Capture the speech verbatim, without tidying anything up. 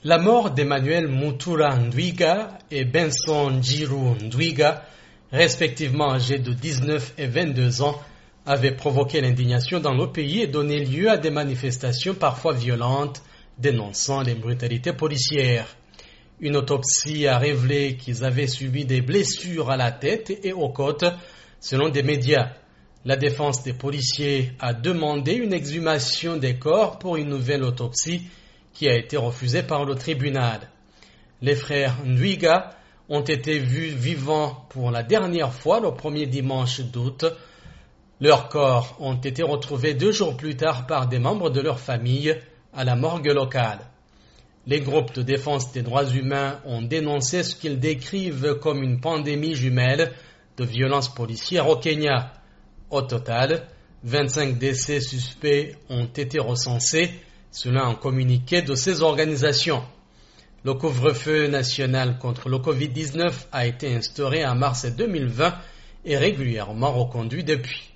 La mort d'Emmanuel Moutoura Ndwiga et Benson Djirou Ndwiga, respectivement âgés de dix-neuf et vingt-deux ans, avait provoqué l'indignation dans le pays et donné lieu à des manifestations parfois violentes dénonçant les brutalités policières. Une autopsie a révélé qu'ils avaient subi des blessures à la tête et aux côtes, selon des médias. La défense des policiers a demandé une exhumation des corps pour une nouvelle autopsie qui a été refusée par le tribunal. Les frères Ndwiga ont été vus vivants pour la dernière fois le premier dimanche d'août. Leurs corps ont été retrouvés deux jours plus tard par des membres de leur famille à la morgue locale. Les groupes de défense des droits humains ont dénoncé ce qu'ils décrivent comme une pandémie jumelle de violences policières au Kenya. Au total, vingt-cinq décès suspects ont été recensés, selon un communiqué de ces organisations. Le couvre-feu national contre le covid dix-neuf a été instauré en mars deux mille vingt et régulièrement reconduit depuis.